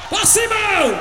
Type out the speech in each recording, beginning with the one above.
Спасибо!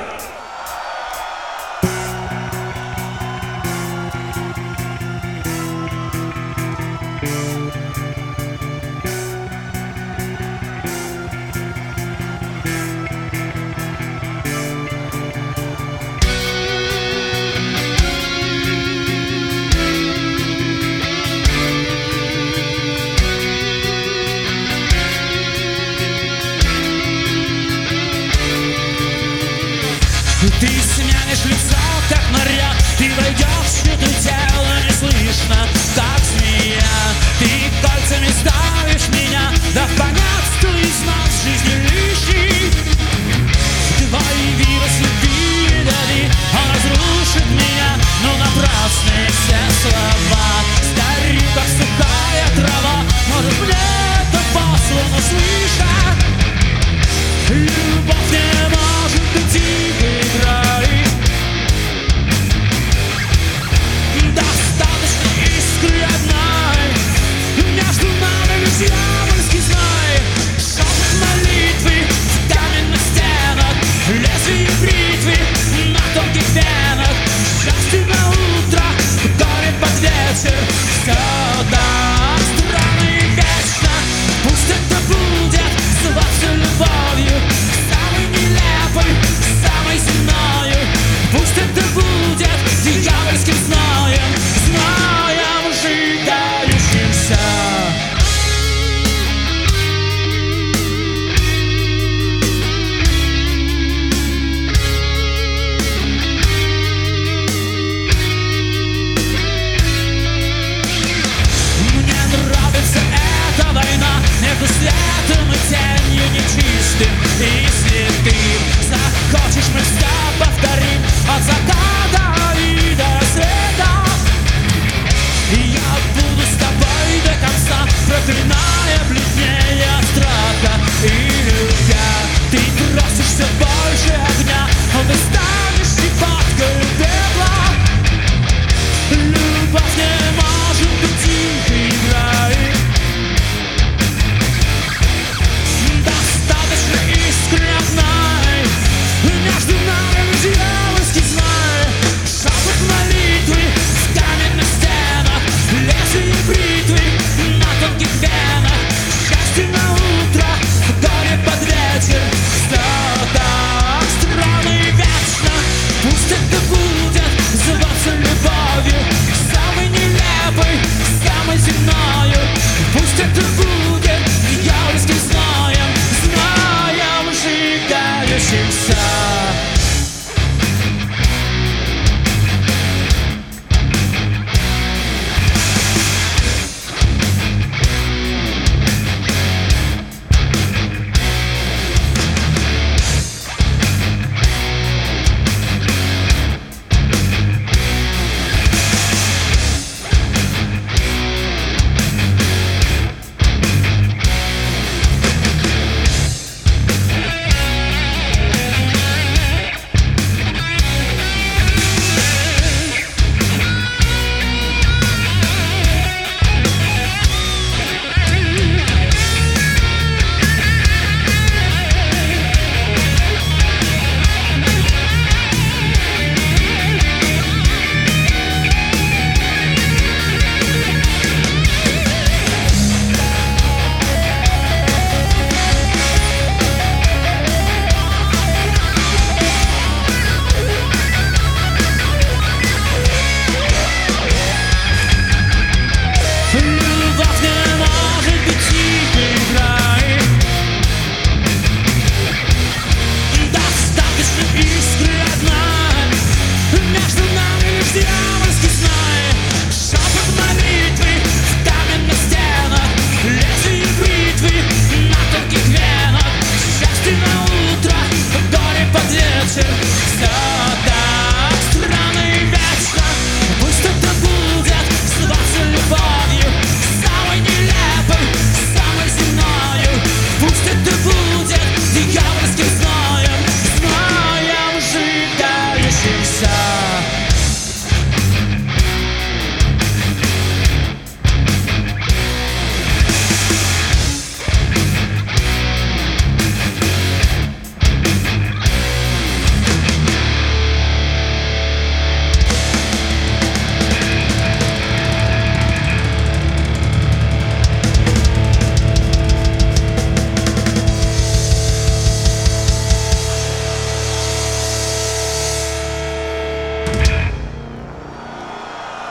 Ты сменишь лицо, как моря, ты войдешь в чьё-то тело неслышно, как змея. Ты кольцами ставишь меня, дав понять, что из нас жизни лишний. Твои вирусы любви и дали, он разрушит меня, но напрасны все слова. Старик, как сухая трава, может мне это послано слышать. Любовь не может быть тихой игрой. Достаточно искры одной, между нами лишь дьявольский зной. Шепот молитвы в каменных стенах, лезвие бритвы на тонких венах. Счастье на утро, горе под вечер. Все так странно и вечно. Пусть это будет зваться любовью, самой нелепой, самой земною. Пусть это будет дьявольским зноем, зноем сжигающимся. Мне нравится эта война между светом и тенью, нечистым и святым. Захочешь, мы все повторим от заката и до рассвета. Я буду с тобой до конца, проклиная бледнее от страха и любя. Ты просишь все больше огня, но ты станешь щепоткой пепла. Любовь не может быть тихой игрой. Достаточно искры одной, между нами дьявольский зной. Шепот молитвы в каменных стенах, лезвие бритвы на тонких венах. Счастье на утро, горе под вечер. Все так странно и вечно. Пусть это будет зваться любовью, самой нелепой, самой земною. Пусть это будет дьявольским зноем, зноем сжигающимся.